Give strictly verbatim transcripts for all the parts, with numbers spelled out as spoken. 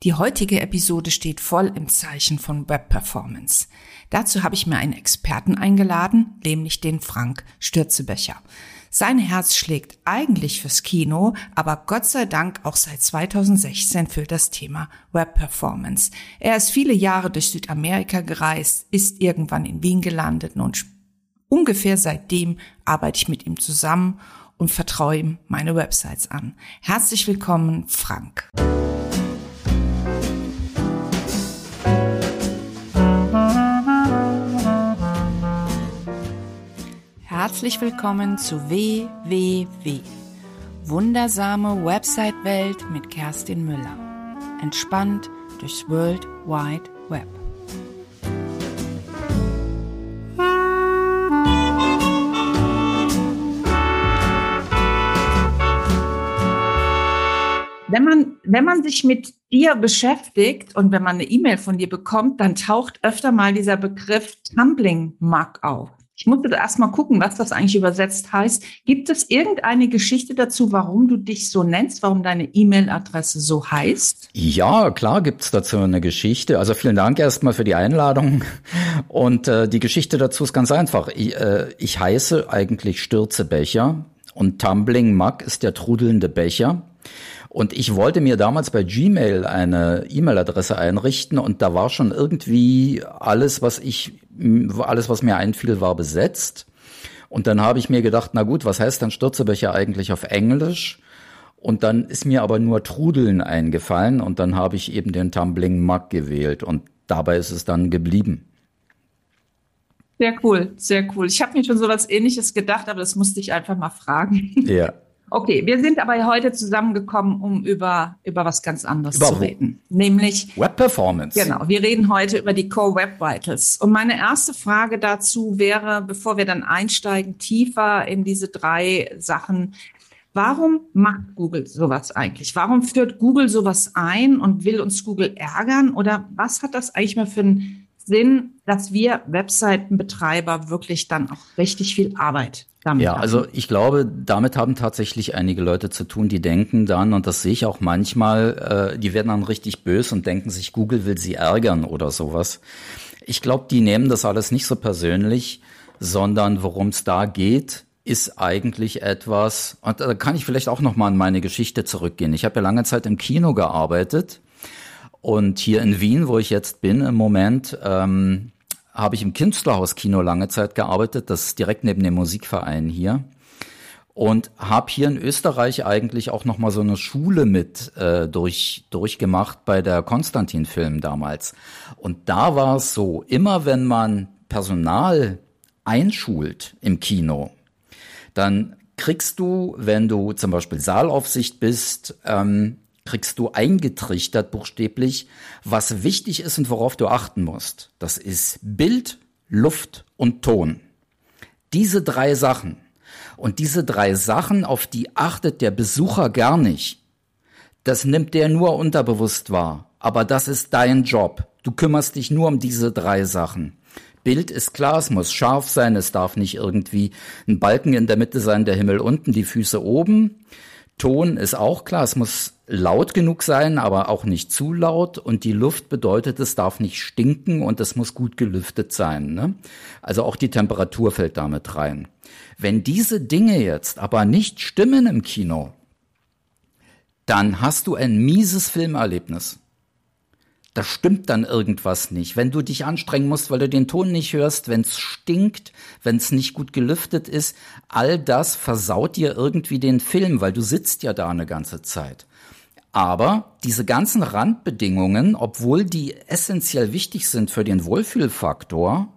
Die heutige Episode steht voll im Zeichen von Web-Performance. Dazu habe ich mir einen Experten eingeladen, nämlich den Frank Stürzebecher. Sein Herz schlägt eigentlich fürs Kino, aber Gott sei Dank auch seit zweitausendsechzehn für das Thema Web-Performance. Er ist viele Jahre durch Südamerika gereist, ist irgendwann in Wien gelandet und ungefähr seitdem arbeite ich mit ihm zusammen und vertraue ihm meine Websites an. Herzlich willkommen, Frank. Herzlich willkommen zu W W W. Wundersame Website-Welt mit Kerstin Müller. Entspannt durchs World Wide Web. Wenn man, wenn man sich mit dir beschäftigt und wenn man eine E-Mail von dir bekommt, dann taucht öfter mal dieser Begriff Tumbling Mug auf. Ich musste da erst mal gucken, was das eigentlich übersetzt heißt. Gibt es irgendeine Geschichte dazu, warum du dich so nennst, warum deine E-Mail-Adresse so heißt? Ja, klar gibt's dazu eine Geschichte. Also vielen Dank erstmal für die Einladung. Und äh, die Geschichte dazu ist ganz einfach. Ich, äh, ich heiße eigentlich Stürzebecher und Tumbling Mug ist der trudelnde Becher. Und ich wollte mir damals bei Gmail eine E-Mail-Adresse einrichten und da war schon irgendwie alles, was ich, alles, was mir einfiel, war besetzt. Und dann habe ich mir gedacht, na gut, was heißt dann Stürzebecher eigentlich auf Englisch? Und dann ist mir aber nur Trudeln eingefallen und dann habe ich eben den Tumbling Mug gewählt und dabei ist es dann geblieben. Sehr cool, sehr cool. Ich habe mir schon so was Ähnliches gedacht, aber das musste ich einfach mal fragen. Ja. Okay, wir sind aber heute zusammengekommen, um über über was ganz anderes über zu reden, nämlich Web Performance. Genau, wir reden heute über die Core Web Vitals. Und meine erste Frage dazu wäre, bevor wir dann einsteigen, tiefer in diese drei Sachen, warum macht Google sowas eigentlich? Warum führt Google sowas ein und will uns Google ärgern? Oder was hat das eigentlich mal für einen Sinn, dass wir Webseitenbetreiber wirklich dann auch richtig viel Arbeit damit ja, haben? also ich glaube, damit haben tatsächlich einige Leute zu tun, die denken dann, und das sehe ich auch manchmal, äh, die werden dann richtig böse und denken sich, Google will sie ärgern oder sowas. Ich glaube, die nehmen das alles nicht so persönlich, sondern worum es da geht, ist eigentlich etwas, und da kann ich vielleicht auch noch mal an meine Geschichte zurückgehen. Ich habe ja lange Zeit im Kino gearbeitet und hier in Wien, wo ich jetzt bin im Moment, ähm, habe ich im Künstlerhaus-Kino lange Zeit gearbeitet, das ist direkt neben dem Musikverein hier, und habe hier in Österreich eigentlich auch noch mal so eine Schule mit äh, durch durchgemacht bei der Konstantin-Film damals. Und da war es so, immer wenn man Personal einschult im Kino, dann kriegst du, wenn du zum Beispiel Saalaufsicht bist, ähm, kriegst du eingetrichtert buchstäblich, was wichtig ist und worauf du achten musst. Das ist Bild, Luft und Ton. Diese drei Sachen. Und diese drei Sachen, auf die achtet der Besucher gar nicht. Das nimmt der nur unterbewusst wahr. Aber das ist dein Job. Du kümmerst dich nur um diese drei Sachen. Bild ist klar, es muss scharf sein, es darf nicht irgendwie ein Balken in der Mitte sein, der Himmel unten, die Füße oben. Ton ist auch klar, es muss laut genug sein, aber auch nicht zu laut. Und die Luft bedeutet, es darf nicht stinken und es muss gut gelüftet sein, ne? Also auch die Temperatur fällt damit rein. Wenn diese Dinge jetzt aber nicht stimmen im Kino, dann hast du ein mieses Filmerlebnis. Da stimmt dann irgendwas nicht. Wenn du dich anstrengen musst, weil du den Ton nicht hörst, wenn es stinkt, wenn es nicht gut gelüftet ist, all das versaut dir irgendwie den Film, weil du sitzt ja da eine ganze Zeit. Aber diese ganzen Randbedingungen, obwohl die essentiell wichtig sind für den Wohlfühlfaktor,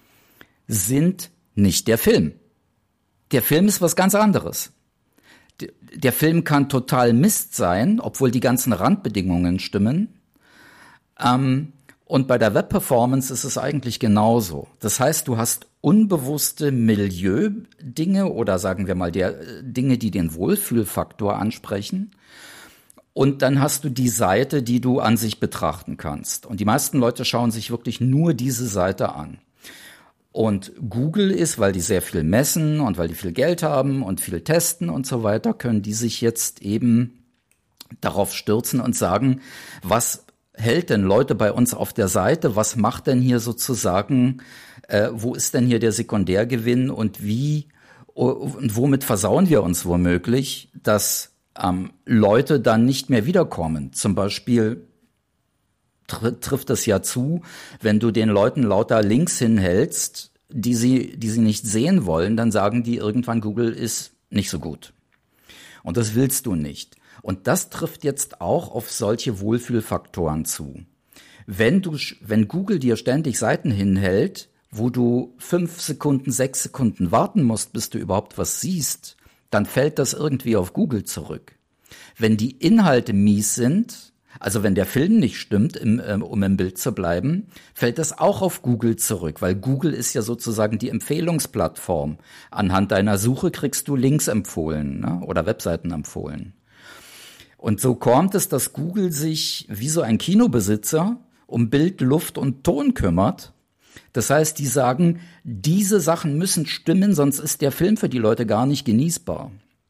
sind nicht der Film. Der Film ist was ganz anderes. Der Film kann total Mist sein, obwohl die ganzen Randbedingungen stimmen. Ähm, und bei der Web-Performance ist es eigentlich genauso. Das heißt, du hast unbewusste Milieu-Dinge oder sagen wir mal der Dinge, die den Wohlfühlfaktor ansprechen. Und dann hast du die Seite, die du an sich betrachten kannst. Und die meisten Leute schauen sich wirklich nur diese Seite an. Und Google ist, weil die sehr viel messen und weil die viel Geld haben und viel testen und so weiter, können die sich jetzt eben darauf stürzen und sagen, was hält denn Leute bei uns auf der Seite? Was macht denn hier sozusagen, äh, wo ist denn hier der Sekundärgewinn und wie und womit versauen wir uns womöglich, dass ähm, Leute dann nicht mehr wiederkommen? Zum Beispiel tr- trifft es ja zu, wenn du den Leuten lauter Links hinhältst, die sie, die sie nicht sehen wollen, dann sagen die irgendwann, Google ist nicht so gut. Und das willst du nicht. Und das trifft jetzt auch auf solche Wohlfühlfaktoren zu. Wenn du, wenn Google dir ständig Seiten hinhält, wo du fünf Sekunden, sechs Sekunden warten musst, bis du überhaupt was siehst, dann fällt das irgendwie auf Google zurück. Wenn die Inhalte mies sind, also wenn der Film nicht stimmt, im, äh, um im Bild zu bleiben, fällt das auch auf Google zurück, weil Google ist ja sozusagen die Empfehlungsplattform. Anhand deiner Suche kriegst du Links empfohlen, ne? Oder Webseiten empfohlen. Und so kommt es, dass Google sich wie so ein Kinobesitzer um Bild, Luft und Ton kümmert. Das heißt, die sagen, diese Sachen müssen stimmen, sonst ist der Film für die Leute gar nicht genießbar.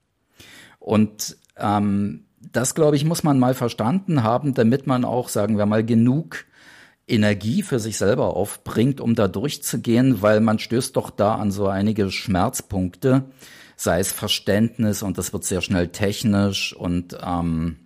Und ähm, das, glaube ich, muss man mal verstanden haben, damit man auch, sagen wir mal, genug Energie für sich selber aufbringt, um da durchzugehen, weil man stößt doch da an so einige Schmerzpunkte, sei es Verständnis und das wird sehr schnell technisch und ähm,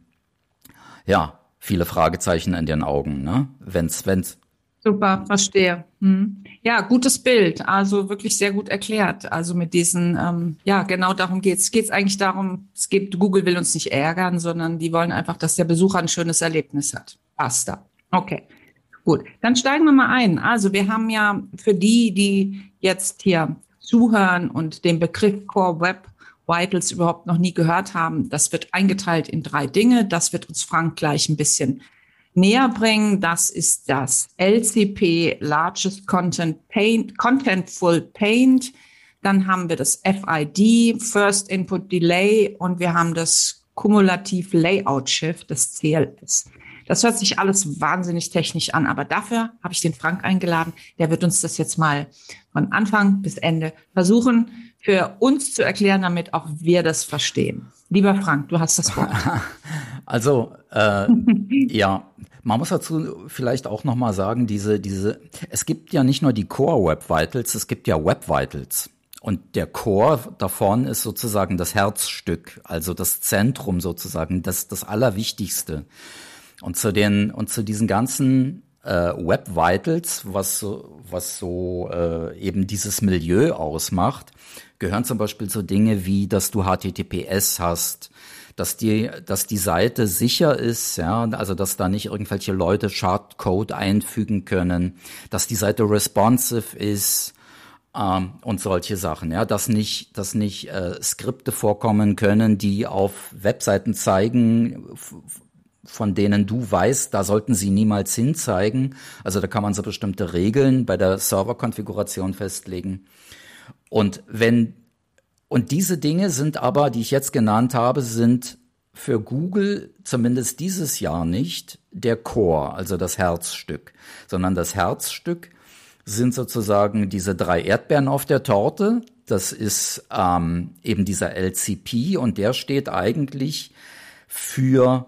ja, viele Fragezeichen in den Augen, ne? Wenn's, wenn's Super, verstehe. Hm. Ja, gutes Bild, also wirklich sehr gut erklärt. Also mit diesen, ähm, ja, genau darum geht's. Es geht eigentlich darum, es geht, Google will uns nicht ärgern, sondern die wollen einfach, dass der Besucher ein schönes Erlebnis hat. Basta. Okay, gut. Dann steigen wir mal ein. Also wir haben ja für die, die jetzt hier zuhören und den Begriff Core Web Vitals überhaupt noch nie gehört haben, das wird eingeteilt in drei Dinge. Das wird uns Frank gleich ein bisschen näher bringen. Das ist das L C P, Largest Content Paint, Contentful Paint. Dann haben wir das F I D, First Input Delay, und wir haben das Kumulativ Layout Shift, das C L S. Das hört sich alles wahnsinnig technisch an, aber dafür habe ich den Frank eingeladen. Der wird uns das jetzt mal von Anfang bis Ende versuchen, für uns zu erklären, damit auch wir das verstehen. Lieber Frank, du hast das Wort. Also, äh, ja, man muss dazu vielleicht auch nochmal sagen, diese, diese, es gibt ja nicht nur die Core Web Vitals, es gibt ja Web Vitals. Und der Core davon ist sozusagen das Herzstück, also das Zentrum sozusagen, das, das Allerwichtigste. Und zu den, und zu diesen ganzen äh, Web Vitals, was so, was so äh, eben dieses Milieu ausmacht, gehören zum Beispiel so Dinge wie, dass du H T T P S hast, dass die, dass die Seite sicher ist, ja, also dass da nicht irgendwelche Leute Schadcode einfügen können, dass die Seite responsive ist ähm, und solche Sachen, ja, dass nicht, dass nicht äh, Skripte vorkommen können, die auf Webseiten zeigen, f- von denen du weißt, da sollten sie niemals hinzeigen. Also da kann man so bestimmte Regeln bei der Serverkonfiguration festlegen. Und wenn, und diese Dinge sind aber, die ich jetzt genannt habe, sind für Google zumindest dieses Jahr nicht der Core, also das Herzstück, sondern das Herzstück sind sozusagen diese drei Erdbeeren auf der Torte. Das ist ähm, eben dieser L C P, und der steht eigentlich für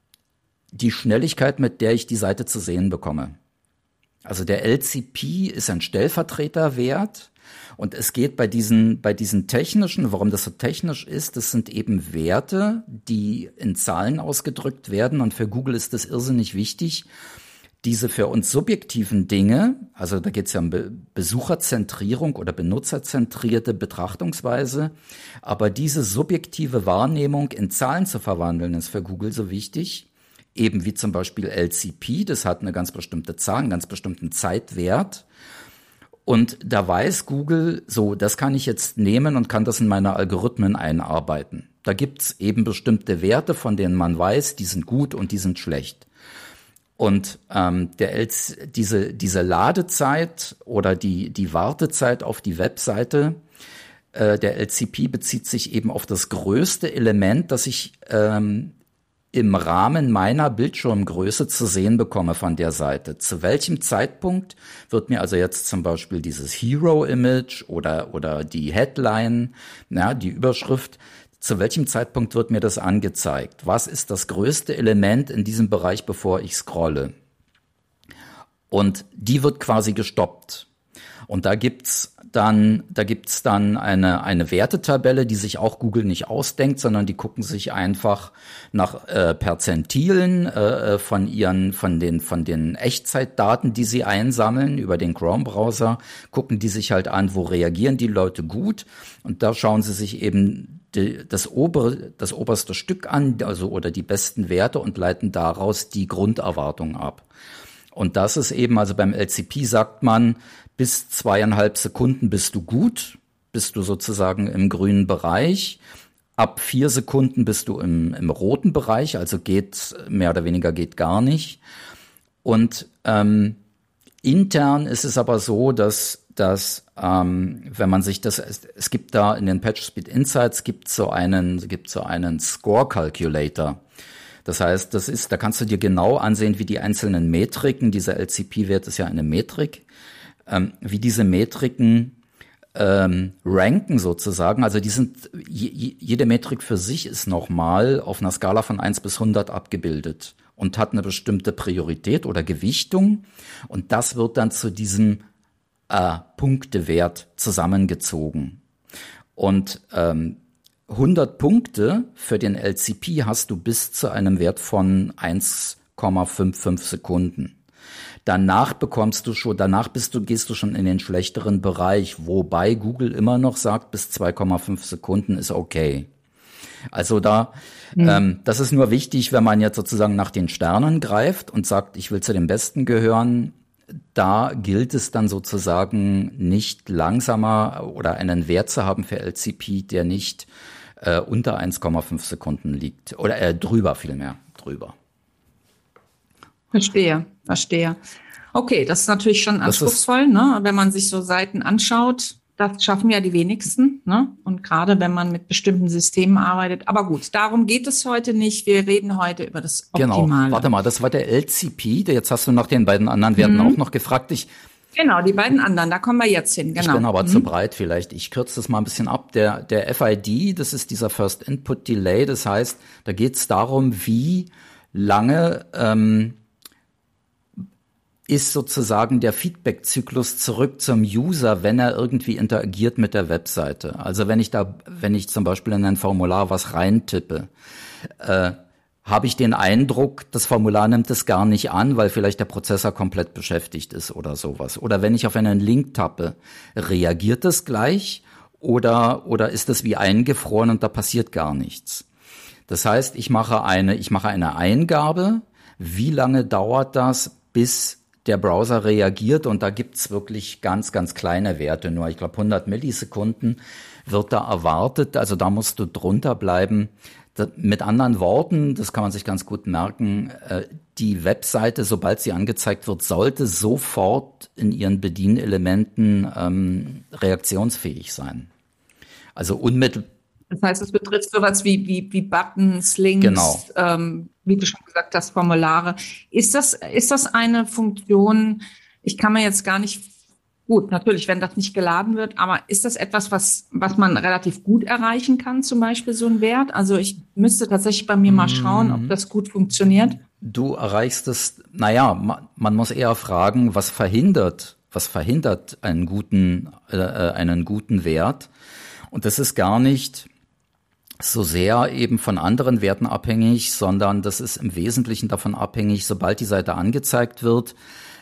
die Schnelligkeit, mit der ich die Seite zu sehen bekomme. Also der L C P ist ein Stellvertreterwert. Und es geht bei diesen, bei diesen technischen, warum das so technisch ist, das sind eben Werte, die in Zahlen ausgedrückt werden. Und für Google ist das irrsinnig wichtig, diese für uns subjektiven Dinge, also da geht es ja um Be- Besucherzentrierung oder benutzerzentrierte Betrachtungsweise, aber diese subjektive Wahrnehmung in Zahlen zu verwandeln, ist für Google so wichtig. Eben wie zum Beispiel L C P, das hat eine ganz bestimmte Zahl, einen ganz bestimmten Zeitwert. Und da weiß Google, so, das kann ich jetzt nehmen und kann das in meine Algorithmen einarbeiten. Da gibt's eben bestimmte Werte, von denen man weiß, die sind gut und die sind schlecht. Und ähm, der L C, diese, diese Ladezeit oder die, die Wartezeit auf die Webseite, äh, der L C P bezieht sich eben auf das größte Element, das ich ähm, im Rahmen meiner Bildschirmgröße zu sehen bekomme von der Seite. Zu welchem Zeitpunkt wird mir also jetzt zum Beispiel dieses Hero-Image oder, oder die Headline, ja, die Überschrift, zu welchem Zeitpunkt wird mir das angezeigt? Was ist das größte Element in diesem Bereich, bevor ich scrolle? Und die wird quasi gestoppt. Und da gibt's dann, da gibt's dann eine, eine Wertetabelle, die sich auch Google nicht ausdenkt, sondern die gucken sich einfach nach äh, Perzentilen äh, von ihren, von den, von den Echtzeitdaten, die sie einsammeln über den Chrome-Browser, gucken die sich halt an, wo reagieren die Leute gut. Und da schauen sie sich eben die, das obere, das oberste Stück an, also, oder die besten Werte und leiten daraus die Grunderwartung ab. Und das ist eben, also beim L C P sagt man, bis zweieinhalb Sekunden bist du gut, bist du sozusagen im grünen Bereich. Ab vier Sekunden bist du im, im roten Bereich, also geht mehr oder weniger geht gar nicht. Und ähm, intern ist es aber so, dass, dass ähm, wenn man sich das, es, es gibt da in den PagerSpeed Insights gibt so einen, gibt so einen Score Calculator. Das heißt, das ist, da kannst du dir genau ansehen, wie die einzelnen Metriken, dieser L C P-Wert ist ja eine Metrik, ähm, wie diese Metriken ähm, ranken sozusagen. Also die sind, je, jede Metrik für sich ist nochmal auf einer Skala von eins bis hundert abgebildet und hat eine bestimmte Priorität oder Gewichtung. Und das wird dann zu diesem äh, Punktewert zusammengezogen. Und ähm, hundert Punkte für den L C P hast du bis zu einem Wert von eins Komma fünfundfünfzig Sekunden. Danach bekommst du schon, danach bist du, gehst du schon in den schlechteren Bereich, wobei Google immer noch sagt, bis zwei Komma fünf Sekunden ist okay. Also da, mhm. ähm, das ist nur wichtig, wenn man jetzt sozusagen nach den Sternen greift und sagt, ich will zu den Besten gehören. Da gilt es dann sozusagen nicht langsamer oder einen Wert zu haben für L C P, der nicht äh, unter eins Komma fünf Sekunden liegt. Oder äh, drüber vielmehr, drüber. Verstehe, verstehe. Okay, das ist natürlich schon anspruchsvoll, ne? Wenn man sich so Seiten anschaut. Das schaffen ja die wenigsten, ne? Und gerade wenn man mit bestimmten Systemen arbeitet. Aber gut, darum geht es heute nicht. Wir reden heute über das Optimale. Genau, warte mal, das war der L C P. Jetzt hast du nach den beiden anderen Werten mhm. auch noch gefragt. Ich, genau, die beiden anderen, da kommen wir jetzt hin. Genau. Ich bin aber mhm. zu breit vielleicht. Ich kürze das mal ein bisschen ab. Der, der F I D, das ist dieser First Input Delay. Das heißt, da geht es darum, wie lange ähm, ist sozusagen der Feedback-Zyklus zurück zum User, wenn er irgendwie interagiert mit der Webseite. Also wenn ich da, wenn ich zum Beispiel in ein Formular was reintippe, äh, habe ich den Eindruck, das Formular nimmt es gar nicht an, weil vielleicht der Prozessor komplett beschäftigt ist oder sowas. Oder wenn ich auf einen Link tappe, reagiert es gleich oder, oder ist es wie eingefroren und da passiert gar nichts? Das heißt, ich mache eine, ich mache eine Eingabe. Wie lange dauert das, bis der Browser reagiert? Und da gibt's wirklich ganz, ganz kleine Werte. Nur, ich glaube, hundert Millisekunden wird da erwartet. Also da musst du drunter bleiben. Da, mit anderen Worten, das kann man sich ganz gut merken, äh, die Webseite, sobald sie angezeigt wird, sollte sofort in ihren Bedienelementen ähm, reaktionsfähig sein. Also unmittelbar. Das heißt, es betrifft sowas wie, wie, wie Buttons, Links, genau. ähm, wie du schon gesagt hast, Formulare. Ist das, ist das eine Funktion, ich kann mir jetzt gar nicht, gut, natürlich, wenn das nicht geladen wird, aber ist das etwas, was, was man relativ gut erreichen kann, zum Beispiel so ein Wert? Also ich müsste tatsächlich bei mir mal schauen, ob das gut funktioniert. Du erreichst es, naja, man, man muss eher fragen, was verhindert, was verhindert einen guten, äh, einen guten Wert? Und das ist gar nicht so sehr eben von anderen Werten abhängig, sondern das ist im Wesentlichen davon abhängig, sobald die Seite angezeigt wird,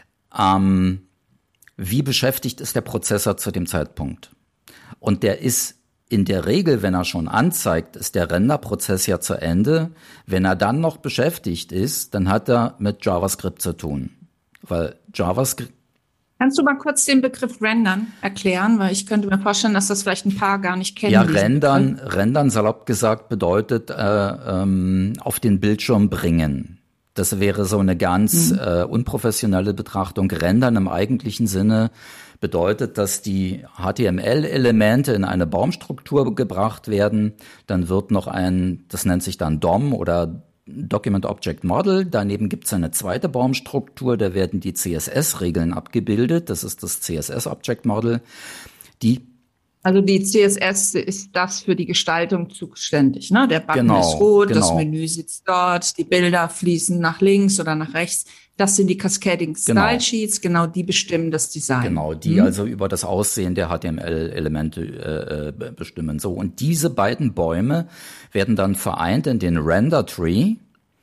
ähm, wie beschäftigt ist der Prozessor zu dem Zeitpunkt. Und der ist in der Regel, wenn er schon anzeigt, ist der Renderprozess ja zu Ende. Wenn er dann noch beschäftigt ist, dann hat er mit JavaScript zu tun. Weil JavaScript Kannst du mal kurz den Begriff Rendern erklären? Weil ich könnte mir vorstellen, dass das vielleicht ein paar gar nicht kennen. Ja, Rendern, Rendern salopp gesagt, bedeutet äh, ähm, auf den Bildschirm bringen. Das wäre so eine ganz mhm. äh, unprofessionelle Betrachtung. Rendern im eigentlichen Sinne bedeutet, dass die H T M L-Elemente in eine Baumstruktur gebracht werden. Dann wird noch ein, das nennt sich dann D O M oder Document Object Model. Daneben gibt es eine zweite Baumstruktur, da werden die C S S-Regeln abgebildet. Das ist das C S S Object Model. Die Also die C S S ist das für die Gestaltung zuständig, ne? Der Button Genau, ist rot, genau. das Menü sitzt dort, die Bilder fließen nach links oder nach rechts. Das sind die Cascading Genau. Style Sheets, genau, die bestimmen das Design. Genau, die Hm? also über das Aussehen der H T M L-Elemente äh, be- bestimmen. So, und diese beiden Bäume werden dann vereint in den Render Tree.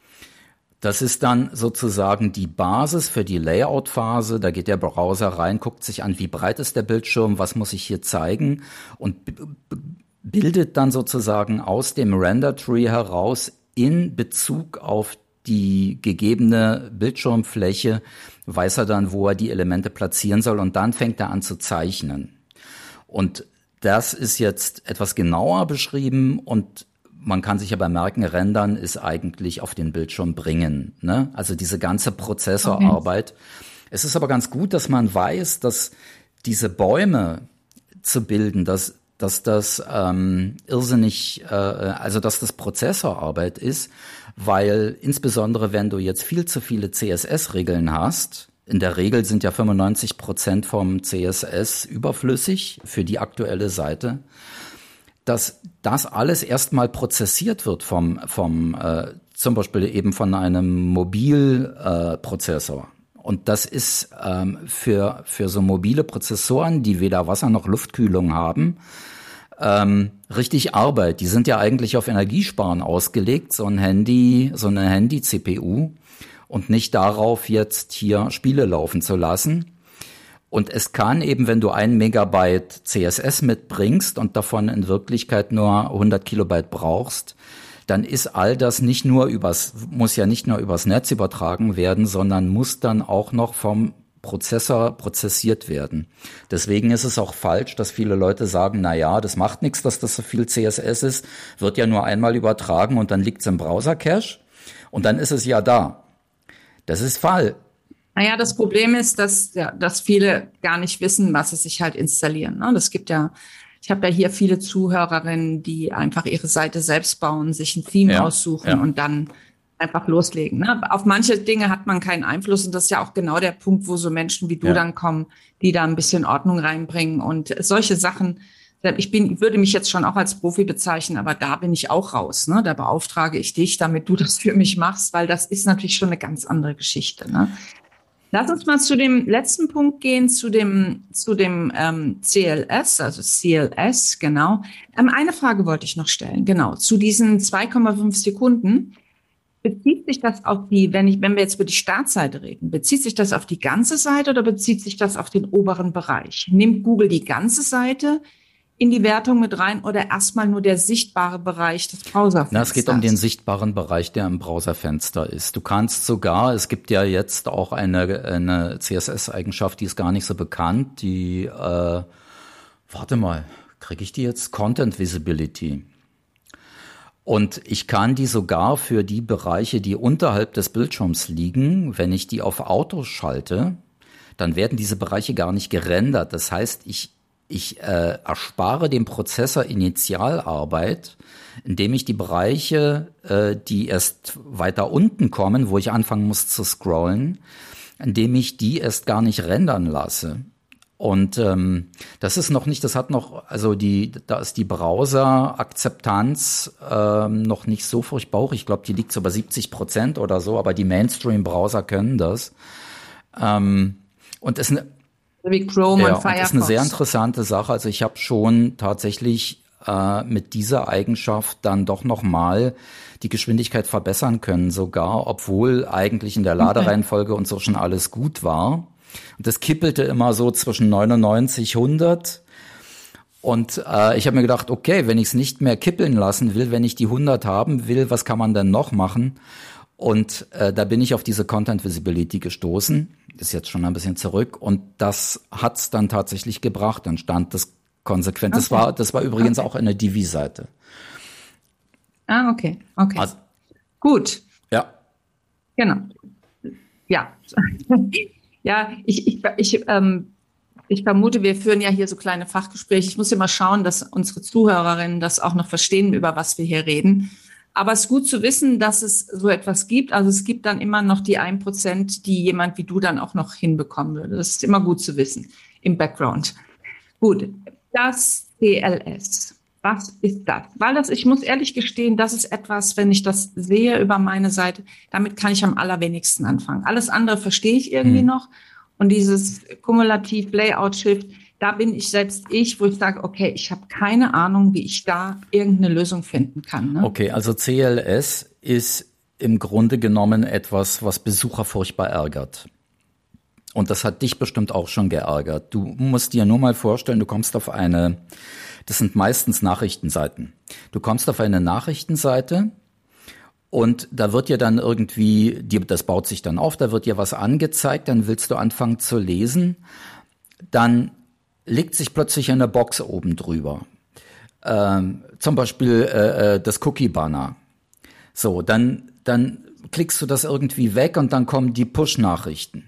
Das ist dann sozusagen die Basis für die Layout-Phase. Da geht der Browser rein, guckt sich an, wie breit ist der Bildschirm, was muss ich hier zeigen und b- b- bildet dann sozusagen aus dem Render-Tree heraus in Bezug auf die gegebene Bildschirmfläche, weiß er dann, wo er die Elemente platzieren soll und dann fängt er an zu zeichnen. Und das ist jetzt etwas genauer beschrieben und man kann sich aber merken, rendern ist eigentlich auf den Bildschirm bringen, ne? Also diese ganze Prozessorarbeit. Okay. Es ist aber ganz gut, dass man weiß, dass diese Bäume zu bilden, dass, dass das ähm, irrsinnig, äh, also dass das Prozessorarbeit ist, weil insbesondere wenn du jetzt viel zu viele C S S-Regeln hast, in der Regel sind ja fünfundneunzig Prozent vom C S S überflüssig für die aktuelle Seite, dass das alles erstmal prozessiert wird vom, vom äh, zum Beispiel eben von einem Mobilprozessor. Äh, Und das ist ähm, für, für so mobile Prozessoren, die weder Wasser noch Luftkühlung haben, ähm, richtig Arbeit. Die sind ja eigentlich auf Energiesparen ausgelegt, so ein Handy, so eine Handy-C P U und nicht darauf, jetzt hier Spiele laufen zu lassen. Und es kann eben, wenn du ein Megabyte C S S mitbringst und davon in Wirklichkeit nur hundert Kilobyte brauchst, dann ist all das nicht nur übers, muss ja nicht nur übers Netz übertragen werden, sondern muss dann auch noch vom Prozessor prozessiert werden. Deswegen ist es auch falsch, dass viele Leute sagen, na ja, das macht nichts, dass das so viel C S S ist, wird ja nur einmal übertragen und dann liegt es im Browser-Cache und dann ist es ja da. Das ist Fall. Naja, das Problem ist, dass, ja, dass viele gar nicht wissen, was sie sich halt installieren. Ne? Das gibt ja, ich habe ja hier viele Zuhörerinnen, die einfach ihre Seite selbst bauen, sich ein Theme Ja, aussuchen ja. und dann einfach loslegen. Ne? Auf manche Dinge hat man keinen Einfluss und das ist ja auch genau der Punkt, wo so Menschen wie du Ja. dann kommen, die da ein bisschen Ordnung reinbringen und solche Sachen. Ich bin, ich würde mich jetzt schon auch als Profi bezeichnen, aber da bin ich auch raus. Ne? Da beauftrage ich dich, damit du das für mich machst, weil das ist natürlich schon eine ganz andere Geschichte. Ne? Lass uns mal zu dem letzten Punkt gehen, zu dem, zu dem ähm, C L S, also C L S, genau. Ähm, eine Frage wollte ich noch stellen, genau, zu diesen zwei Komma fünf Sekunden. Bezieht sich das auf die, wenn ich, wenn wir jetzt über die Startseite reden, bezieht sich das auf die ganze Seite oder bezieht sich das auf den oberen Bereich? Nimmt Google die ganze Seite in die Wertung mit rein oder erstmal nur der sichtbare Bereich des Browserfensters? Na, es geht um den sichtbaren Bereich, der im Browserfenster ist. Du kannst sogar, es gibt ja jetzt auch eine, eine C S S-Eigenschaft, die ist gar nicht so bekannt, die, äh, warte mal, kriege ich die jetzt? Content Visibility. Und ich kann die sogar für die Bereiche, die unterhalb des Bildschirms liegen, wenn ich die auf Auto schalte, dann werden diese Bereiche gar nicht gerendert. Das heißt, ich Ich äh, erspare dem Prozessor Initialarbeit, indem ich die Bereiche, äh, die erst weiter unten kommen, wo ich anfangen muss zu scrollen, indem ich die erst gar nicht rendern lasse. Und ähm, das ist noch nicht, das hat noch, also die, da ist die Browser-Akzeptanz ähm, noch nicht so furchtbar hoch. Ich glaube, die liegt so bei siebzig Prozent oder so, aber die Mainstream-Browser können das. Ähm, und es ist eine wie Chrome ja, und Firefox. Das ist eine sehr interessante Sache. Also ich habe schon tatsächlich äh, mit dieser Eigenschaft dann doch nochmal die Geschwindigkeit verbessern können, sogar, obwohl eigentlich in der Ladereihenfolge und so schon alles gut war. Und das kippelte immer so zwischen neunundneunzig, hundert. Und äh, ich habe mir gedacht, okay, wenn ich es nicht mehr kippeln lassen will, wenn ich die hundert haben will, was kann man denn noch machen? Und äh, da bin ich auf diese Content Visibility gestoßen, ist jetzt schon ein bisschen zurück, und das hat's dann tatsächlich gebracht. Dann stand das konsequent. Okay. Das war, das war übrigens okay. auch eine D V-Seite. Ah, okay, okay. Also, gut. Ja. Genau. Ja. ja, ich, ich, ich, ähm, ich vermute, wir führen ja hier so kleine Fachgespräche. Ich muss immer schauen, dass unsere Zuhörerinnen das auch noch verstehen, über was wir hier reden. Aber es ist gut zu wissen, dass es so etwas gibt. Also es gibt dann immer noch die ein Prozent, die jemand wie du dann auch noch hinbekommen würde. Das ist immer gut zu wissen im Background. Gut, das C L S. Was ist das? Weil das, ich muss ehrlich gestehen, das ist etwas, wenn ich das sehe über meine Seite, damit kann ich am allerwenigsten anfangen. Alles andere verstehe ich irgendwie hm. noch. Und dieses Kumulativ Layout Shift, da bin ich selbst ich, wo ich sage, okay, ich habe keine Ahnung, wie ich da irgendeine Lösung finden kann. Ne? Okay, also C L S ist im Grunde genommen etwas, was Besucher furchtbar ärgert. Und das hat dich bestimmt auch schon geärgert. Du musst dir nur mal vorstellen, du kommst auf eine, das sind meistens Nachrichtenseiten. Du kommst auf eine Nachrichtenseite und da wird dir dann irgendwie, das baut sich dann auf, da wird dir was angezeigt, dann willst du anfangen zu lesen, dann legt sich plötzlich eine Box oben drüber. Ähm, zum Beispiel äh, das Cookie-Banner. So, dann, dann klickst du das irgendwie weg und dann kommen die Push-Nachrichten.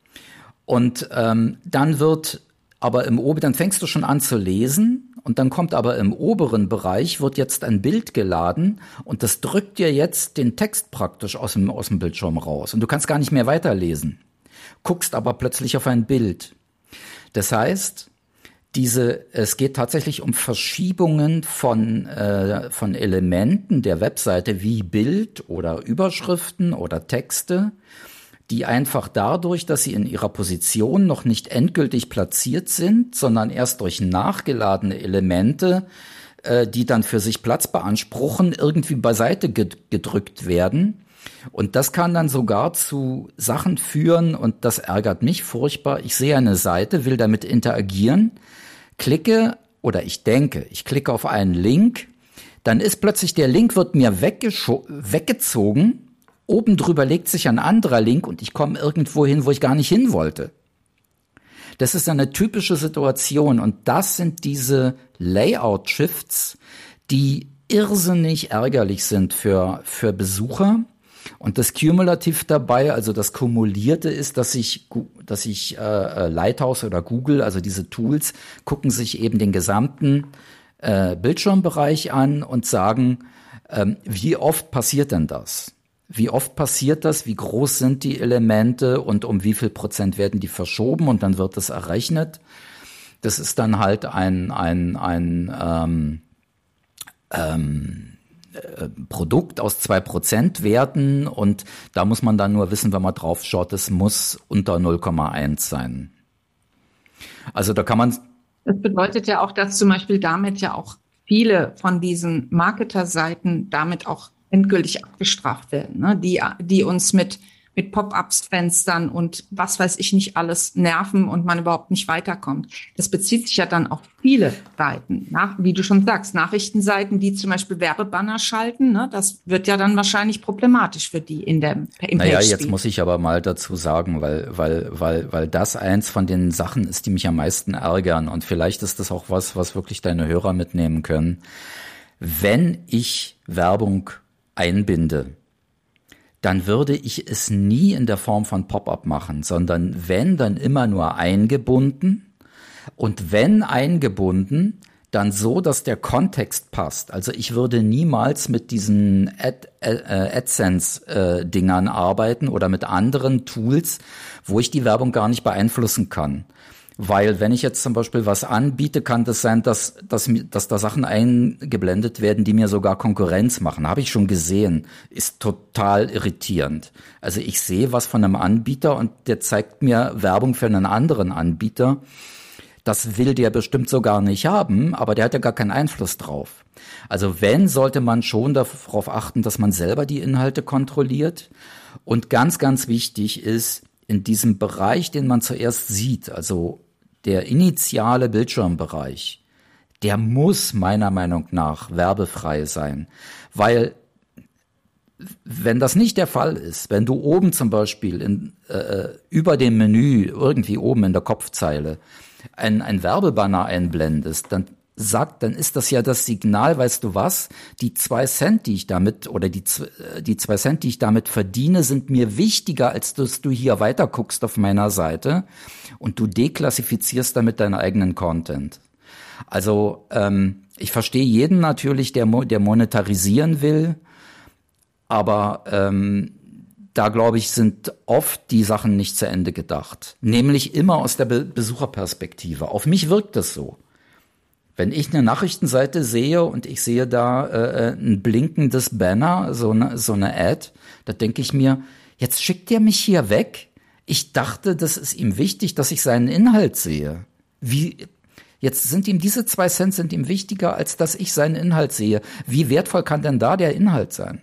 Und ähm, dann wird aber im Ober, dann fängst du schon an zu lesen und dann kommt aber im oberen Bereich wird jetzt ein Bild geladen und das drückt dir jetzt den Text praktisch aus dem, aus dem Bildschirm raus und du kannst gar nicht mehr weiterlesen. Guckst aber plötzlich auf ein Bild. Das heißt, diese, es geht tatsächlich um Verschiebungen von, äh, von Elementen der Webseite wie Bild oder Überschriften oder Texte, die einfach dadurch, dass sie in ihrer Position noch nicht endgültig platziert sind, sondern erst durch nachgeladene Elemente, äh, die dann für sich Platz beanspruchen, irgendwie beiseite gedrückt werden. Und das kann dann sogar zu Sachen führen, und das ärgert mich furchtbar. Ich sehe eine Seite, will damit interagieren, klicke oder ich denke, ich klicke auf einen Link, dann ist plötzlich der Link, wird mir weggezogen, oben drüber legt sich ein anderer Link und ich komme irgendwo hin, wo ich gar nicht hin wollte. Das ist eine typische Situation und das sind diese Layout-Shifts, die irrsinnig ärgerlich sind für, für Besucher. Und das Cumulativ dabei, also das Kumulierte ist, dass ich, dass ich äh, Lighthouse oder Google, also diese Tools, gucken sich eben den gesamten äh, Bildschirmbereich an und sagen, ähm, wie oft passiert denn das? Wie oft passiert das? Wie groß sind die Elemente und um wie viel Prozent werden die verschoben? Und dann wird das errechnet. Das ist dann halt ein ein ein ähm, ähm, äh, Produkt aus zwei Prozent Werten und da muss man dann nur wissen, wenn man drauf schaut, es muss unter null Komma eins sein. Also da kann man. Das bedeutet ja auch, dass zum Beispiel damit ja auch viele von diesen Marketerseiten damit auch endgültig abgestraft werden, ne? die, die uns mit, mit Pop-ups-Fenstern und was weiß ich nicht alles nerven und man überhaupt nicht weiterkommt. Das bezieht sich ja dann auf viele Seiten, nach, wie du schon sagst, Nachrichtenseiten, die zum Beispiel Werbebanner schalten, ne? Das wird ja dann wahrscheinlich problematisch für die in der im Naja, jetzt muss ich aber mal dazu sagen, weil, weil, weil, weil das eins von den Sachen ist, die mich am meisten ärgern und vielleicht ist das auch was, was wirklich deine Hörer mitnehmen können. Wenn ich Werbung einbinde, dann würde ich es nie in der Form von Pop-up machen, sondern wenn, dann immer nur eingebunden und wenn eingebunden, dann so, dass der Kontext passt. Also ich würde niemals mit diesen Ad, äh, AdSense-Dingern arbeiten oder mit anderen Tools, wo ich die Werbung gar nicht beeinflussen kann. Weil wenn ich jetzt zum Beispiel was anbiete, kann das sein, dass, dass, dass da Sachen eingeblendet werden, die mir sogar Konkurrenz machen. Habe ich schon gesehen. Ist total irritierend. Also ich sehe was von einem Anbieter und der zeigt mir Werbung für einen anderen Anbieter. Das will der bestimmt so gar nicht haben, aber der hat ja gar keinen Einfluss drauf. Also wenn, sollte man schon darauf achten, dass man selber die Inhalte kontrolliert. Und ganz, ganz wichtig ist, in diesem Bereich, den man zuerst sieht, also der initiale Bildschirmbereich, der muss meiner Meinung nach werbefrei sein, weil wenn das nicht der Fall ist, wenn du oben zum Beispiel in, äh, über dem Menü, irgendwie oben in der Kopfzeile, ein, ein Werbebanner einblendest, dann sagt, dann ist das ja das Signal, weißt du was, die zwei Cent, die ich damit, oder die, die zwei Cent, die ich damit verdiene, sind mir wichtiger, als dass du hier weiter guckst auf meiner Seite und du deklassifizierst damit deinen eigenen Content. Also ähm, ich verstehe jeden natürlich, der, der monetarisieren will, aber ähm, da, glaube ich, sind oft die Sachen nicht zu Ende gedacht. Nämlich immer aus der Be- Besucherperspektive. Auf mich wirkt das so. Wenn ich eine Nachrichtenseite sehe und ich sehe da äh, ein blinkendes Banner, so eine, so eine Ad, da denke ich mir, jetzt schickt der mich hier weg? Ich dachte, das ist ihm wichtig, dass ich seinen Inhalt sehe. Wie, jetzt sind ihm diese zwei Cent sind ihm wichtiger, als dass ich seinen Inhalt sehe. Wie wertvoll kann denn da der Inhalt sein?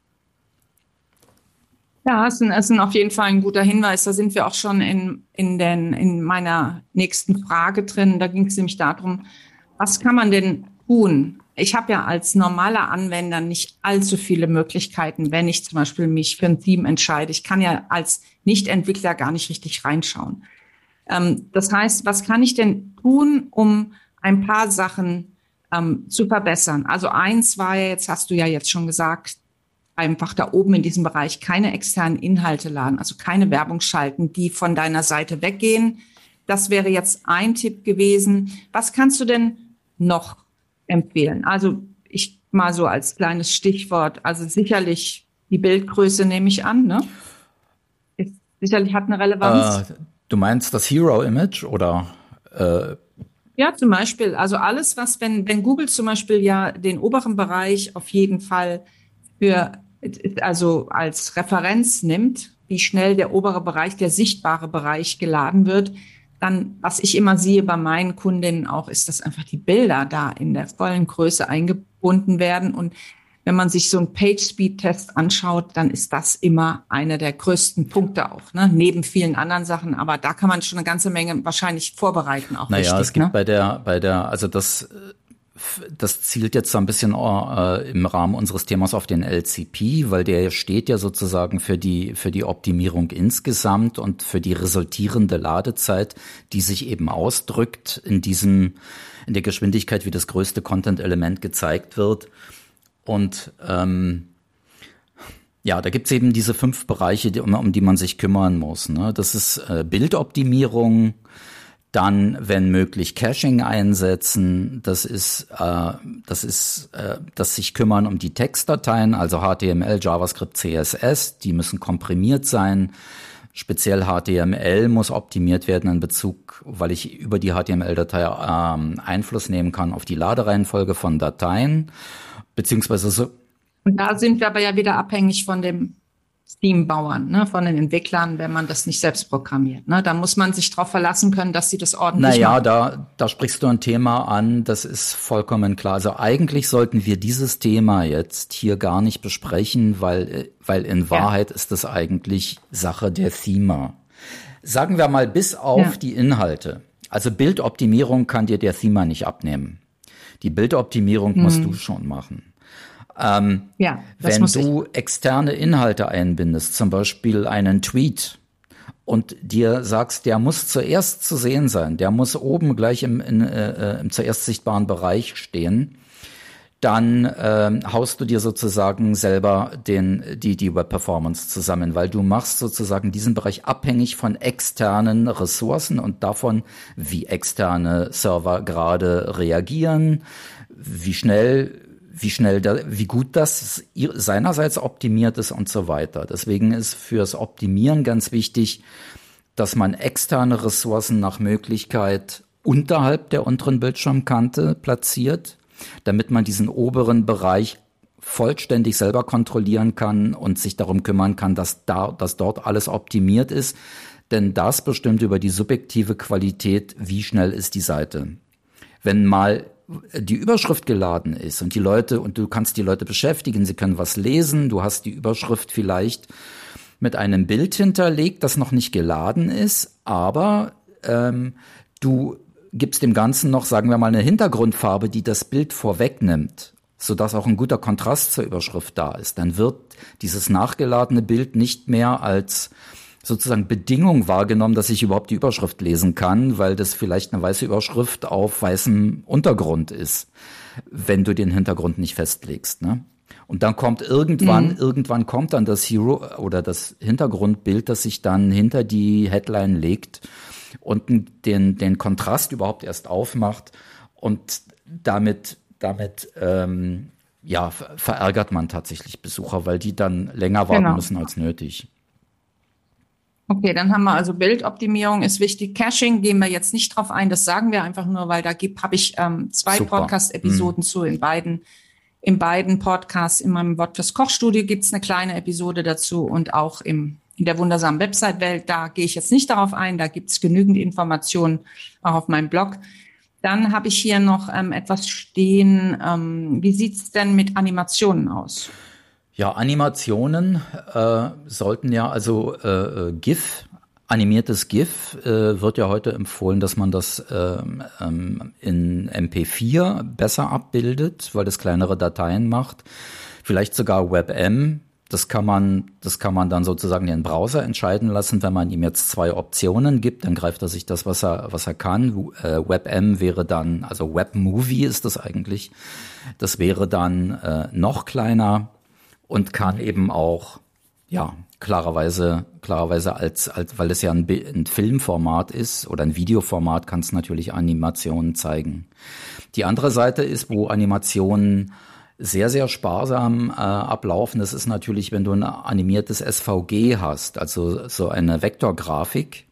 Ja, es ist, ein, es ist auf jeden Fall ein guter Hinweis. Da sind wir auch schon in, in, den, in meiner nächsten Frage drin. Da ging es nämlich darum, was kann man denn tun? Ich habe ja als normaler Anwender nicht allzu viele Möglichkeiten, wenn ich zum Beispiel mich für ein Theme entscheide. Ich kann ja als Nicht-Entwickler gar nicht richtig reinschauen. Ähm, das heißt, was kann ich denn tun, um ein paar Sachen ähm, zu verbessern? Also eins war ja, jetzt hast du ja jetzt schon gesagt, einfach da oben in diesem Bereich keine externen Inhalte laden, also keine Werbung schalten, die von deiner Seite weggehen. Das wäre jetzt ein Tipp gewesen. Was kannst du denn noch empfehlen? Also ich mal so als kleines Stichwort, also sicherlich die Bildgröße nehme ich an, ne? Ist, sicherlich hat eine Relevanz. Äh, du meinst das Hero-Image oder? Äh Ja, zum Beispiel, also alles, was, wenn, wenn Google zum Beispiel ja den oberen Bereich auf jeden Fall für, also als Referenz nimmt, wie schnell der obere Bereich, der sichtbare Bereich geladen wird, dann, was ich immer sehe bei meinen Kundinnen auch, ist, dass einfach die Bilder da in der vollen Größe eingebunden werden. Und wenn man sich so einen Page-Speed-Test anschaut, dann ist das immer einer der größten Punkte auch, ne? Neben vielen anderen Sachen. Aber da kann man schon eine ganze Menge wahrscheinlich vorbereiten auch. Naja, richtig, es gibt ne? bei der, bei der, also das, das zielt jetzt so ein bisschen äh, im Rahmen unseres Themas auf den L C P, weil der steht ja sozusagen für die, für die Optimierung insgesamt und für die resultierende Ladezeit, die sich eben ausdrückt in diesem, in der Geschwindigkeit, wie das größte Content-Element gezeigt wird. Und ähm, ja, da gibt's eben diese fünf Bereiche, die, um, um die man sich kümmern muss, ne? Das ist äh, Bildoptimierung, dann, wenn möglich, Caching einsetzen. Das ist, äh, das ist, äh, das sich kümmern um die Textdateien, also H T M L, JavaScript, C S S. Die müssen komprimiert sein. Speziell H T M L muss optimiert werden in Bezug, weil ich über die H T M L-Datei ähm, Einfluss nehmen kann auf die Ladereihenfolge von Dateien, beziehungsweise so. Und da sind wir aber ja wieder abhängig von dem Theme-Bauern, ne, von den Entwicklern, wenn man das nicht selbst programmiert. Ne? Da muss man sich darauf verlassen können, dass sie das ordentlich naja, machen. Naja, da, da sprichst du ein Thema an, das ist vollkommen klar. Also eigentlich sollten wir dieses Thema jetzt hier gar nicht besprechen, weil, weil in Wahrheit ja. ist das eigentlich Sache der Themer. Sagen wir mal, bis auf ja. die Inhalte. Also Bildoptimierung kann dir der Themer nicht abnehmen. Die Bildoptimierung hm. musst du schon machen. Ähm, ja, wenn du ich. externe Inhalte einbindest, zum Beispiel einen Tweet, und dir sagst, der muss zuerst zu sehen sein, der muss oben gleich im, in, äh, im zuerst sichtbaren Bereich stehen, dann äh, haust du dir sozusagen selber den, die, die Web-Performance zusammen, weil du machst sozusagen diesen Bereich abhängig von externen Ressourcen und davon, wie externe Server gerade reagieren, wie schnell wie schnell, da, wie gut das seinerseits optimiert ist und so weiter. Deswegen ist fürs Optimieren ganz wichtig, dass man externe Ressourcen nach Möglichkeit unterhalb der unteren Bildschirmkante platziert, damit man diesen oberen Bereich vollständig selber kontrollieren kann und sich darum kümmern kann, dass da, dass dort alles optimiert ist. Denn das bestimmt über die subjektive Qualität, wie schnell ist die Seite. Wenn mal die Überschrift geladen ist und die Leute, und du kannst die Leute beschäftigen, sie können was lesen, du hast die Überschrift vielleicht mit einem Bild hinterlegt, das noch nicht geladen ist, aber ähm, du gibst dem Ganzen noch, sagen wir mal, eine Hintergrundfarbe, die das Bild vorwegnimmt, sodass auch ein guter Kontrast zur Überschrift da ist. Dann wird dieses nachgeladene Bild nicht mehr als sozusagen Bedingung wahrgenommen, dass ich überhaupt die Überschrift lesen kann, weil das vielleicht eine weiße Überschrift auf weißem Untergrund ist, wenn du den Hintergrund nicht festlegst, ne? Und dann kommt irgendwann, mhm. irgendwann kommt dann das Hero oder das Hintergrundbild, das sich dann hinter die Headline legt und den, den Kontrast überhaupt erst aufmacht und damit, damit, ähm, ja, verärgert man tatsächlich Besucher, weil die dann länger warten genau. müssen als nötig. Okay, dann haben wir also Bildoptimierung ist wichtig. Caching gehen wir jetzt nicht drauf ein. Das sagen wir einfach nur, weil da gibt, habe ich ähm, zwei Podcast-Episoden hm. zu in beiden, in beiden Podcasts. In meinem WordPress Kochstudio gibt's eine kleine Episode dazu und auch im in der wundersamen Website-Welt. Da gehe ich jetzt nicht darauf ein. Da gibt's genügend Informationen auch auf meinem Blog. Dann habe ich hier noch ähm, etwas stehen. Ähm, wie sieht's denn mit Animationen aus? Ja, Animationen äh, sollten ja, also äh, GIF, animiertes GIF äh, wird ja heute empfohlen, dass man das äh, ähm, in M P vier besser abbildet, weil das kleinere Dateien macht. Vielleicht sogar WebM. Das kann man, das kann man dann sozusagen den Browser entscheiden lassen. Wenn man ihm jetzt zwei Optionen gibt, dann greift er sich das, was er, was er kann. Äh, WebM wäre dann, also WebMovie ist das eigentlich. Das wäre dann äh, noch kleiner und kann eben auch, ja, klarerweise, klarerweise als, als, weil es ja ein, ein Filmformat ist oder ein Videoformat, kann es natürlich Animationen zeigen. Die andere Seite ist, wo Animationen sehr, sehr sparsam äh, ablaufen. Das ist natürlich, wenn du ein animiertes S V G hast, also so eine Vektorgrafik.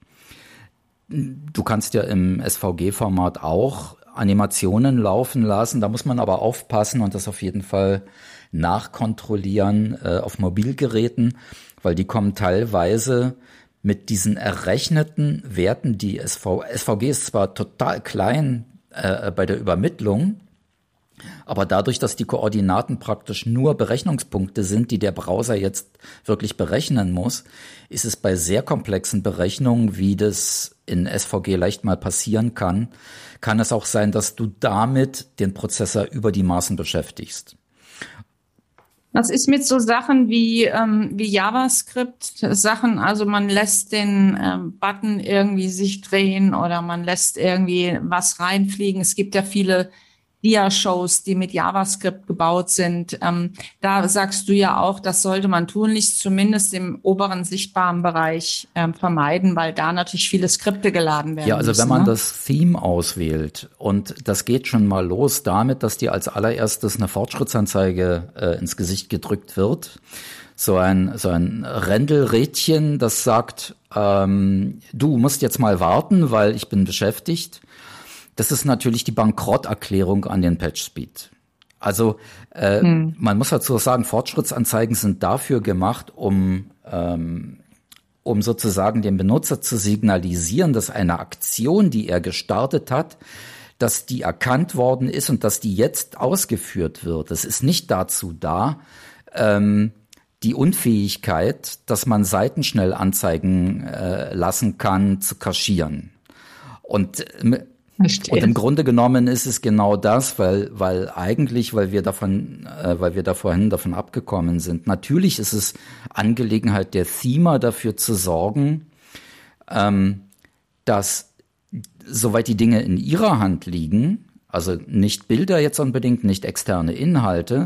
Du kannst ja im S V G-Format auch Animationen laufen lassen. Da muss man aber aufpassen und das auf jeden Fall nachkontrollieren äh, auf Mobilgeräten, weil die kommen teilweise mit diesen errechneten Werten, die S V, S V G ist zwar total klein äh, bei der Übermittlung, aber dadurch, dass die Koordinaten praktisch nur Berechnungspunkte sind, die der Browser jetzt wirklich berechnen muss, ist es bei sehr komplexen Berechnungen, wie das in S V G leicht mal passieren kann, kann es auch sein, dass du damit den Prozessor über die Maßen beschäftigst. Was ist mit so Sachen wie ähm, wie JavaScript Sachen? Also man lässt den ähm, Button irgendwie sich drehen oder man lässt irgendwie was reinfliegen. Es gibt ja viele Dia-Shows, die mit JavaScript gebaut sind. Ähm, da sagst du ja auch, das sollte man tunlichst zumindest im oberen sichtbaren Bereich ähm, vermeiden, weil da natürlich viele Skripte geladen werden. Ja, also müssen, wenn man ne? das Theme auswählt und das geht schon mal los damit, dass dir als allererstes eine Fortschrittsanzeige äh, ins Gesicht gedrückt wird. So ein, so ein Rändelrädchen, das sagt, ähm, du musst jetzt mal warten, weil ich bin beschäftigt. Das ist natürlich die Bankrotterklärung an den PageSpeed. Also äh, hm. man muss dazu sagen, Fortschrittsanzeigen sind dafür gemacht, um ähm, um sozusagen dem Benutzer zu signalisieren, dass eine Aktion, die er gestartet hat, dass die erkannt worden ist und dass die jetzt ausgeführt wird. Es ist nicht dazu da, ähm, die Unfähigkeit, dass man Seiten schnell anzeigen äh, lassen kann, zu kaschieren. Und äh, Und im Grunde genommen ist es genau das, weil, weil eigentlich, weil wir davon, äh, weil wir da vorhin davon abgekommen sind. Natürlich ist es Angelegenheit der Themer dafür zu sorgen, ähm, dass soweit die Dinge in ihrer Hand liegen, also nicht Bilder jetzt unbedingt, nicht externe Inhalte,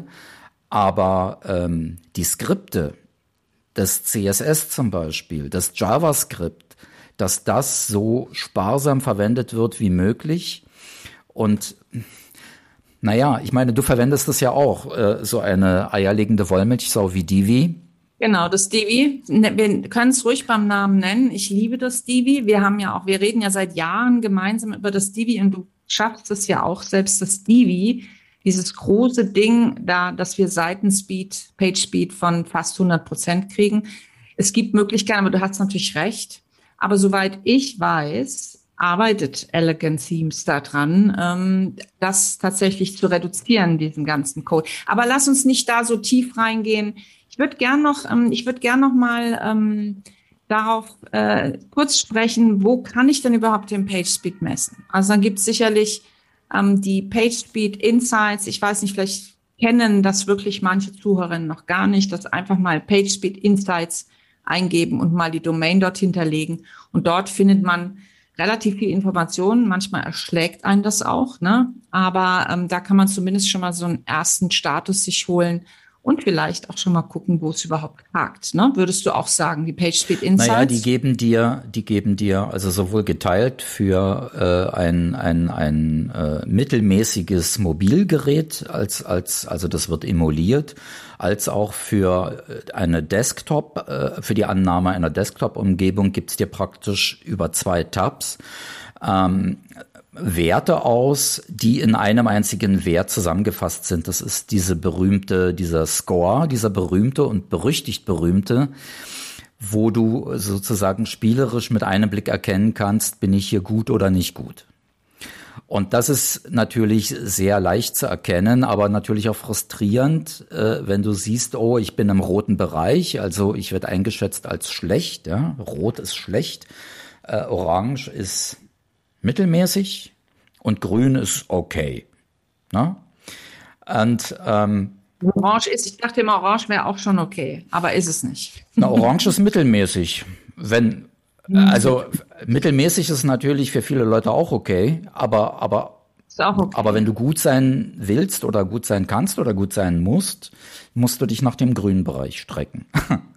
aber ähm, die Skripte, das C S S zum Beispiel, das JavaScript, dass das so sparsam verwendet wird wie möglich. Und naja, ich meine, du verwendest das ja auch, äh, so eine eierlegende Wollmilchsau wie Divi. Genau, das Divi. Wir können es ruhig beim Namen nennen. Ich liebe das Divi. Wir haben ja auch, wir reden ja seit Jahren gemeinsam über das Divi und du schaffst es ja auch, selbst das Divi, dieses große Ding da, dass wir Seitenspeed, PageSpeed von fast hundert Prozent kriegen. Es gibt Möglichkeiten, aber du hast natürlich recht. Aber soweit ich weiß, arbeitet Elegant Themes daran, ähm, das tatsächlich zu reduzieren, diesen ganzen Code. Aber lass uns nicht da so tief reingehen. Ich würde gern noch, ähm, ich würde gern noch mal ähm, darauf äh, kurz sprechen, wo kann ich denn überhaupt den PageSpeed messen? Also dann gibt es sicherlich ähm, die PageSpeed Insights. Ich weiß nicht, vielleicht kennen das wirklich manche Zuhörerinnen noch gar nicht, dass einfach mal PageSpeed Insights eingeben und mal die Domain dort hinterlegen. Und dort findet man relativ viel Informationen. Manchmal erschlägt einen das auch, ne? Aber ähm, da kann man zumindest schon mal so einen ersten Status sich holen und vielleicht auch schon mal gucken, wo es überhaupt hakt. Ne? Würdest du auch sagen, die PageSpeed Insights? Naja, die geben dir, die geben dir also sowohl geteilt für äh, ein ein ein äh, mittelmäßiges Mobilgerät, als als also das wird emuliert, als auch für eine Desktop, äh, für die Annahme einer Desktop-Umgebung gibt's dir praktisch über zwei Tabs ähm, Werte aus, die in einem einzigen Wert zusammengefasst sind. Das ist diese berühmte, dieser Score, dieser berühmte und berüchtigt berühmte, wo du sozusagen spielerisch mit einem Blick erkennen kannst, bin ich hier gut oder nicht gut. Und das ist natürlich sehr leicht zu erkennen, aber natürlich auch frustrierend, äh, wenn du siehst, oh, ich bin im roten Bereich, also ich werde eingeschätzt als schlecht, ja, rot ist schlecht, äh, orange ist mittelmäßig und grün ist okay. Ne? Und ähm, Orange ist, ich dachte immer, Orange wäre auch schon okay, aber ist es nicht. Na, orange ist mittelmäßig. Wenn, also mittelmäßig ist natürlich für viele Leute auch okay, aber, aber, ist auch okay. aber wenn du gut sein willst oder gut sein kannst oder gut sein musst, musst du dich nach dem grünen Bereich strecken.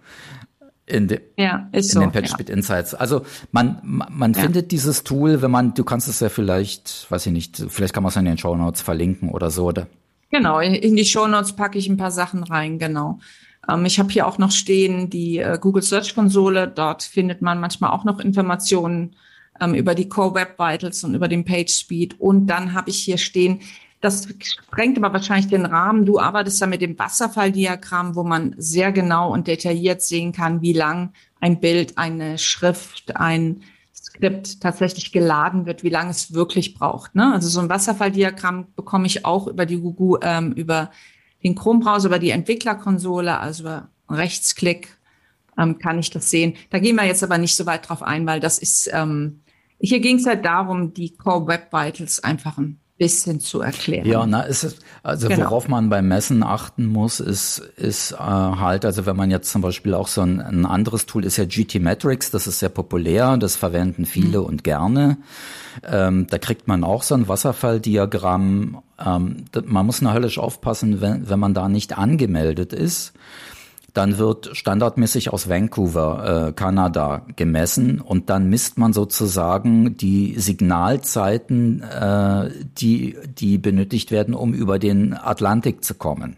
In, de, ja, ist in so, den PageSpeed ja. Insights. Also man man, man ja. findet dieses Tool, wenn man, du kannst es ja vielleicht, weiß ich nicht, vielleicht kann man es in den Shownotes verlinken oder so, oder? Genau, in die Shownotes packe ich ein paar Sachen rein, genau. Ähm, ich habe hier auch noch stehen die äh, Google Search Konsole. Dort findet man manchmal auch noch Informationen ähm, über die Core Web Vitals und über den PageSpeed. Und dann habe ich hier stehen, das sprengt aber wahrscheinlich den Rahmen. Du arbeitest da mit dem Wasserfalldiagramm, wo man sehr genau und detailliert sehen kann, wie lang ein Bild, eine Schrift, ein Skript tatsächlich geladen wird, wie lange es wirklich braucht. Ne? Also so ein Wasserfalldiagramm bekomme ich auch über die Google, ähm, über den Chrome-Browser, über die Entwicklerkonsole, also über Rechtsklick ähm, kann ich das sehen. Da gehen wir jetzt aber nicht so weit drauf ein, weil das ist, ähm, hier ging es halt darum, die Core Web Vitals einfach ein bisschen zu erklären. Ja, na, ist es, also genau. Worauf man beim Messen achten muss, ist, ist äh, halt, also wenn man jetzt zum Beispiel auch so ein, ein anderes Tool ist ja G T Metrix, das ist sehr populär, das verwenden viele mhm. und gerne. Ähm, da kriegt man auch so ein Wasserfalldiagramm. Ähm, man muss nur höllisch aufpassen, wenn, wenn man da nicht angemeldet ist. Dann wird standardmäßig aus Vancouver, äh, Kanada, gemessen und dann misst man sozusagen die Signalzeiten, äh, die die benötigt werden, um über den Atlantik zu kommen.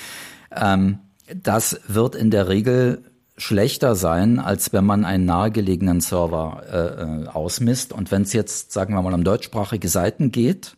Ähm, das wird in der Regel schlechter sein, als wenn man einen nahegelegenen Server äh, ausmisst. Und wenn es jetzt, sagen wir mal, um deutschsprachige Seiten geht,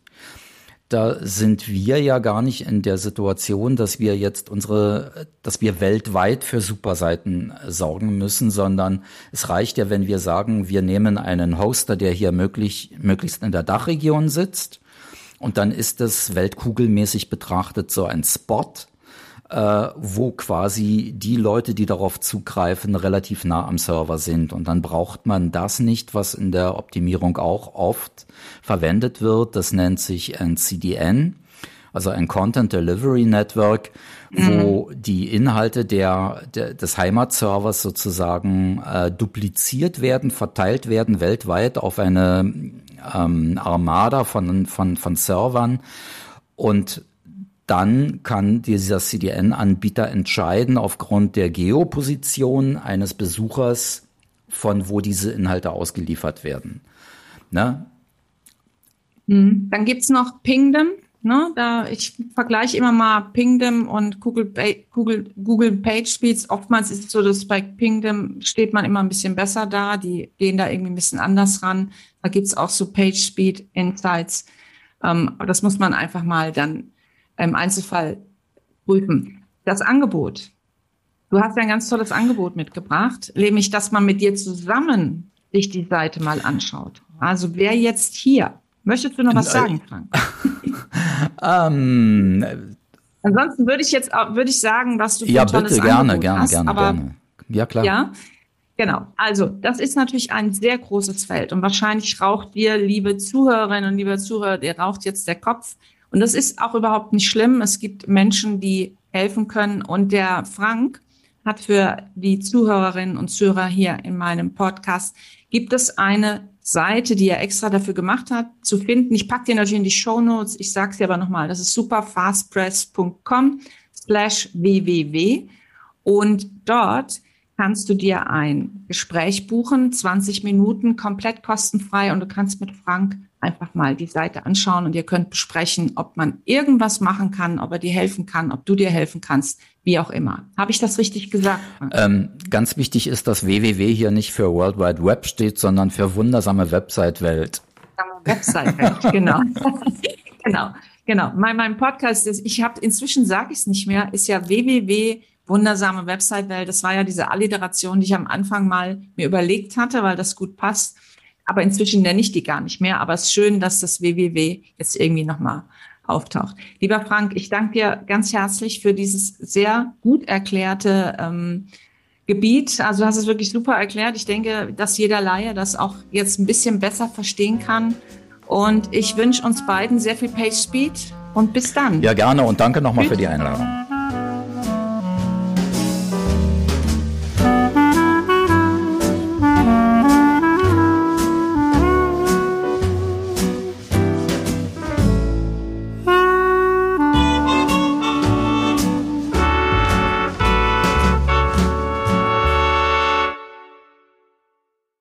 da sind wir ja gar nicht in der Situation, dass wir jetzt unsere, dass wir weltweit für Superseiten sorgen müssen, sondern es reicht ja, wenn wir sagen, wir nehmen einen Hoster, der hier möglich, möglichst in der Dachregion sitzt, und dann ist das weltkugelmäßig betrachtet so ein Spot, äh, wo quasi die Leute, die darauf zugreifen, relativ nah am Server sind. Und dann braucht man das nicht, was in der Optimierung auch oft verwendet wird. Das nennt sich ein C D N, also ein Content Delivery Network, wo mhm. die Inhalte der, der des Heimatservers sozusagen äh, dupliziert werden, verteilt werden weltweit auf eine ähm, Armada von, von, von Servern. Und dann kann dieser C D N-Anbieter entscheiden, aufgrund der Geoposition eines Besuchers, von wo diese Inhalte ausgeliefert werden. Ne? Dann gibt's noch Pingdom. Ne? Da, ich vergleiche immer mal Pingdom und Google, Google, Google PageSpeeds. Oftmals ist es so, dass bei Pingdom steht man immer ein bisschen besser da. Die gehen da irgendwie ein bisschen anders ran. Da gibt's auch so PageSpeed Insights. Ähm, aber das muss man einfach mal dann im Einzelfall prüfen. Das Angebot. Du hast ja ein ganz tolles Angebot mitgebracht, nämlich, dass man mit dir zusammen sich die Seite mal anschaut. Also wer jetzt hier, möchtest du noch was sagen, Frank? um, Ansonsten würde ich jetzt würde ich sagen, was du für ja, ein tolles bitte, gerne, Angebot gerne, hast. gerne, aber, gerne. Ja, klar. Ja, genau. Also das ist natürlich ein sehr großes Feld und wahrscheinlich raucht dir, liebe Zuhörerinnen und liebe Zuhörer, dir raucht jetzt der Kopf. Und das ist auch überhaupt nicht schlimm. Es gibt Menschen, die helfen können. Und der Frank hat für die Zuhörerinnen und Zuhörer hier in meinem Podcast, gibt es eine Seite, die er extra dafür gemacht hat, zu finden. Ich packe dir natürlich in die Shownotes. Ich sage es dir aber nochmal. Das ist superfastpress punkt com slash www und dort kannst du dir ein Gespräch buchen, zwanzig Minuten, komplett kostenfrei und du kannst mit Frank einfach mal die Seite anschauen und ihr könnt besprechen, ob man irgendwas machen kann, ob er dir helfen kann, ob du dir helfen kannst, wie auch immer. Habe ich das richtig gesagt? Ähm, ganz wichtig ist, dass www hier nicht für World Wide Web steht, sondern für wundersame Website-Welt. Website-Welt, genau. genau, genau. Mein, mein Podcast ist, ich habe, inzwischen sage ich es nicht mehr, ist ja www wundersame Website-Welt. Das war ja diese Alliteration, die ich am Anfang mal mir überlegt hatte, weil das gut passt. Aber inzwischen nenne ich die gar nicht mehr. Aber es ist schön, dass das www jetzt irgendwie nochmal auftaucht. Lieber Frank, ich danke dir ganz herzlich für dieses sehr gut erklärte ähm, Gebiet. Also du hast es wirklich super erklärt. Ich denke, dass jeder Laie das auch jetzt ein bisschen besser verstehen kann. Und ich wünsche uns beiden sehr viel Page Speed und bis dann. Ja, gerne und danke nochmal für die Einladung.